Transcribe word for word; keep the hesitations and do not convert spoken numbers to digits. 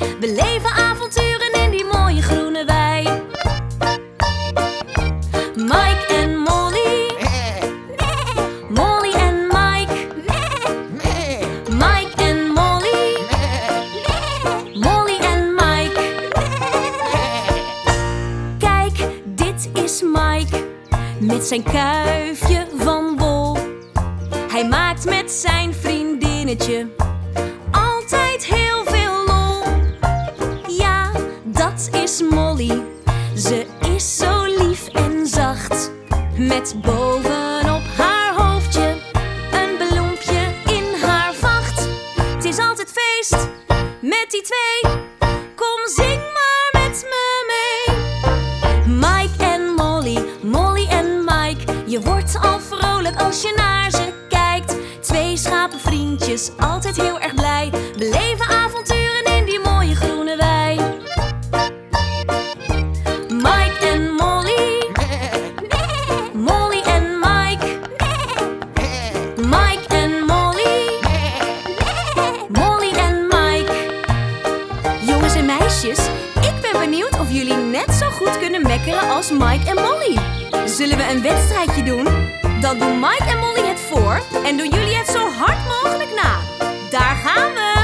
We leven avonturen in die mooie groene wei. Mike en Molly. Molly en Mike. Mike en Molly. Molly en Mike. Kijk, dit is Mike met zijn kuifje van wol. Hij maakt met zijn vriendinnetje altijd heel veel lol. Ja, dat is Molly. Ze is zo lief en zacht. Met bovenop haar hoofdje een bloempje in haar vacht. Het is altijd feest met die twee. Kom, zing maar met me mee. Mike en Molly, Molly en Mike. Je wordt al vrolijk als je naar ze kijkt. Twee schapenvriendjes, altijd heel erg blij. Beleven avonturen in die mooie groene wei. Mike en Molly. Molly en Mike. Mike en Molly. Molly en Mike. Jongens en meisjes, ik ben benieuwd of jullie net zo goed kunnen mekkeren als Mike en Molly. Zullen we een wedstrijdje doen? Dan doen Mike en Molly het voor en doen jullie het zo hard mogelijk na. Daar gaan we!